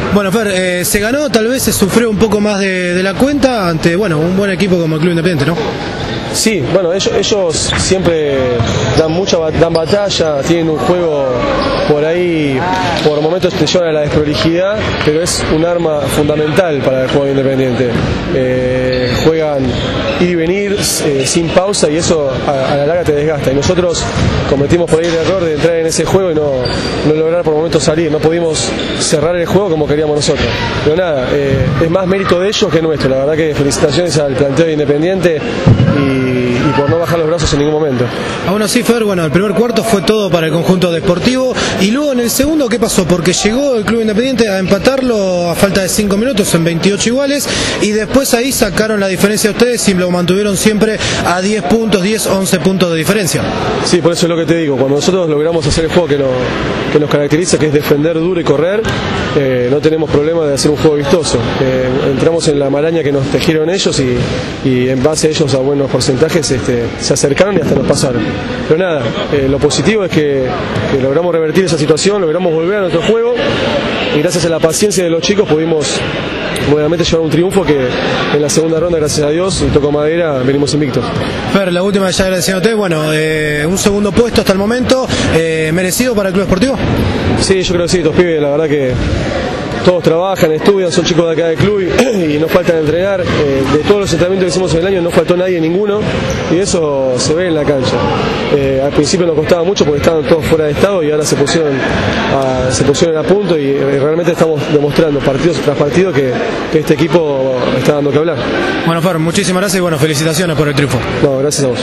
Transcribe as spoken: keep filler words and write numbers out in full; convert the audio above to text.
Bueno, Fer, eh, se ganó, tal vez se sufrió un poco más de, de la cuenta ante, bueno, un buen equipo como el Club Independiente, ¿no? Sí, bueno, ellos, ellos siempre dan mucha dan batalla, tienen un juego por ahí, por momentos te llevan a la desprolijidad, pero es un arma fundamental para el juego Independiente. Eh, juegan ir y venir eh, sin pausa y eso a, a la larga te desgasta. Y nosotros cometimos por ahí el error de entrar en ese juego y no, no lograr por momentos salir. No pudimos cerrar el juego como queríamos nosotros. Pero nada, eh, es más mérito de ellos que nuestro. La verdad que felicitaciones al planteo de Independiente y y por no bajar los brazos en ningún momento. Aún así, Fer, bueno, el primer cuarto fue todo para el conjunto deportivo y luego en el segundo, ¿qué pasó? Porque llegó el Club Independiente a empatarlo a falta de cinco minutos en veintiocho iguales y después ahí sacaron la diferencia de ustedes y lo mantuvieron siempre a diez puntos, diez, once puntos de diferencia. Sí, por eso es lo que te digo, cuando nosotros logramos hacer el juego que, no, que nos caracteriza, que es defender duro y correr, eh, no tenemos problema de hacer un juego vistoso. Eh, entramos en la maraña que nos tejieron ellos y, y en base a ellos a buenos porcentajes Este, se acercaron y hasta nos pasaron. Pero nada, eh, lo positivo es que, que logramos revertir esa situación, logramos volver a nuestro juego y gracias a la paciencia de los chicos pudimos nuevamente llevar un triunfo que en la segunda ronda, gracias a Dios, y toco madera, venimos invictos. Fer, la última ya agradeciéndote, bueno, eh, un segundo puesto hasta el momento, eh, ¿merecido para el Club Esportivo? Sí, yo creo que sí, estos pibes, la verdad que todos trabajan, estudian, son chicos de acá del club y, y nos faltan entrenar. Eh, de todos los entrenamientos que hicimos en el año no faltó nadie, ninguno, y eso se ve en la cancha. Eh, al principio nos costaba mucho porque estaban todos fuera de estado y ahora se pusieron a, se pusieron a punto y eh, realmente estamos demostrando partido tras partido que, que este equipo está dando que hablar. Bueno, Fer, muchísimas gracias y bueno, felicitaciones por el triunfo. No, gracias a vos.